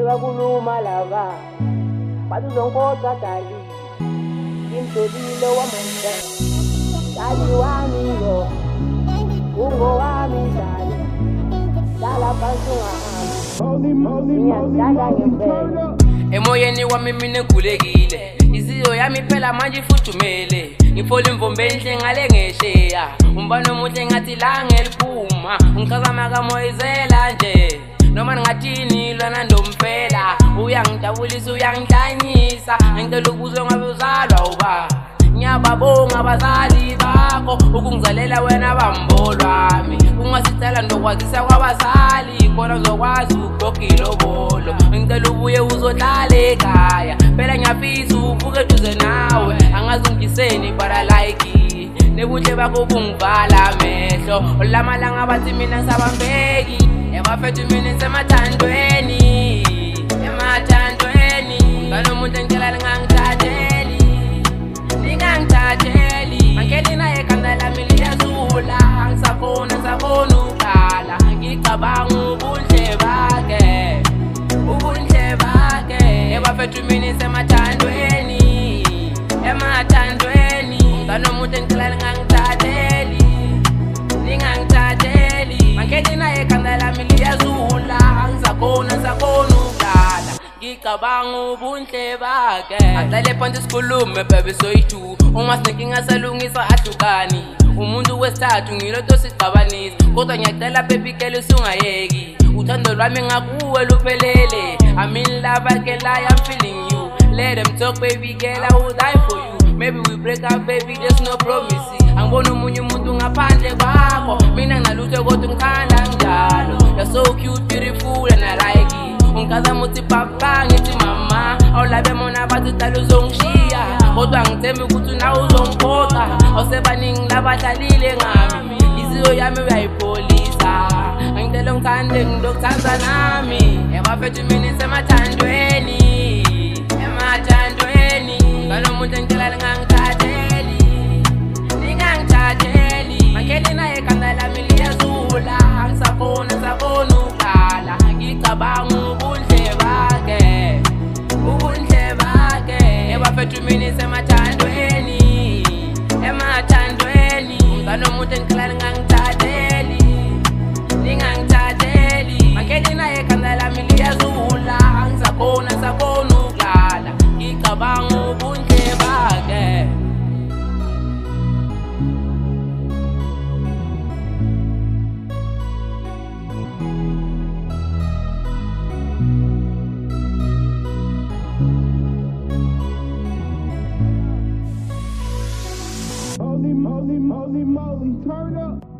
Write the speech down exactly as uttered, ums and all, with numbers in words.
kuluma lava bazonkoza dali imtolile wamanze dali wami yo ungo wami dali dala phansi emoyeni wami mina khulekile iziyo yami phela manje ifuthumele ngiphola imvombe enhle ngale ngesheya umbano omuhle ngathi langa eliphuma ngichazama kamoyizela nje noma ngathini lwana ndomphela uyangidabulisa uyangihlanyisa ngicela ukuzwe ngabe uzalwa uba ngiyababonga abazali bakho ukungizalela wena bambolwami ungasicela ndokwazisa kwabazali khona uzokwazi ukugogila obolo ngicela ubuye uzohlala ekhaya phela ngiyafisa uvuke duze nawe angazi ungiseni para like nebuhle bakho bungivala amehlo olamalanga bathi mina ngisabambeki yabafethu mina semathandweni emathandweni ngalomuntu engicela ngangithatheli ngangithatheli angeli naye khanda lami liyazula angisakhona ngisakhona ukhala ngicabanga ubunhle bakhe ubunhle bakhe ebafethu mina semathandweni emathandweni ngalomuntu engicela ngangithatheli ngangithatheli angeli naye khanda lami liyazula angisakhona ngisakhona ukhala ngicabanga ubunhle bakhe ahlale phansi sikhulume baby soyi-two uma sinenkinga salungisa ahlukani umuntu wesithathu ngiloto siqabanisa kodwa ngiyacela baby girl usungayeki uthando lwami ngakuwe luphelele I'm in love girl I am feeling you let them talk baby girl I will die for you maybe we break up baby there's no promise angibona umunye umuntu ngaphandle kwakho mina nginalutho kodwa ngithanda njalo you're so cute beautiful and I like it ungaza muthi papa ngithi mama awulabe mona bathi dala uzongishiya kodwa ngithemba ukuthi nawe uzongiphoqa awusebaningi labahlalile ngami iziyo yami uyayipholisa angicela ngithande ngidokuthanza nami yabafethu mina semathandweni emathandweni ngalomuntu engicela ngangithatheli ngangithatheli angeli naye khanda lami liyazula angisakhona ngisakhona ukhala ngicabanga ubunhle bakhe ubunhle bakhe ebafethu mina semathandweni emathandweni ngalomuntu engicela ngangithatheli ngangithatheli angeli naye khanda lami liyazula angisakhona ngisakhona ukhala ngicabanga ubunhle bakhe Holy moly, moly, moly, turn up.